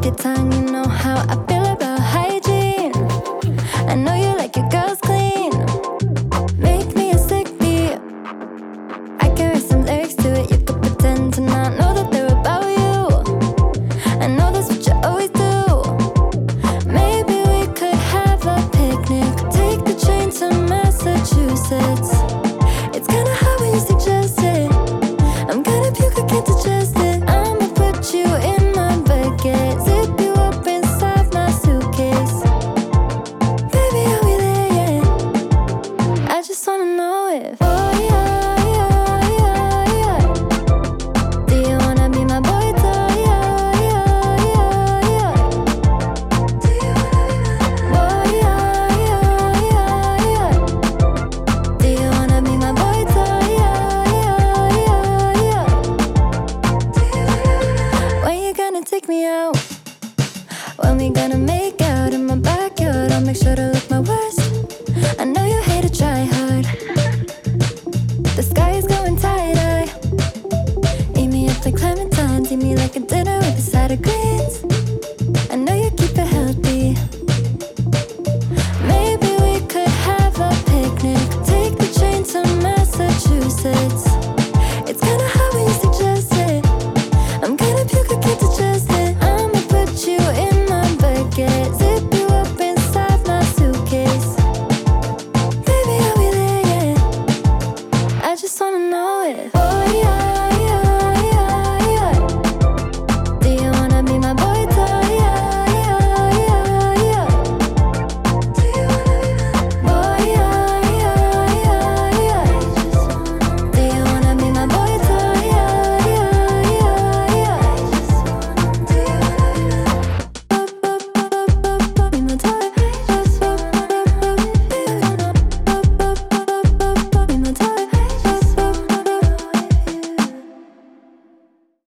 your tongue, you know how I feel about hygiene. I know you like your girls clean. Make me a sick beat. I can write some lyrics to it. You could pretend to not know that they're about you. I know that's what you always do. Maybe we could have a picnic. Take the train to Massachusetts. It's kinda hard when you suggest it. I'm gonna puke, I can't digest it. I'ma put you in my bucket. Zip you up inside my suitcase. Baby, are we there yet? I just wanna know if oh yeah, yeah, yeah, yeah. Do you wanna be my boy toy? Yeah, yeah, yeah, yeah. Do you wanna be my boy? Yeah, yeah, yeah, yeah. Do you wanna be my boy toy? Yeah, yeah, yeah, yeah. When you gonna take me out? When we gonna make out in my backyard? I'll make sure to look my worst.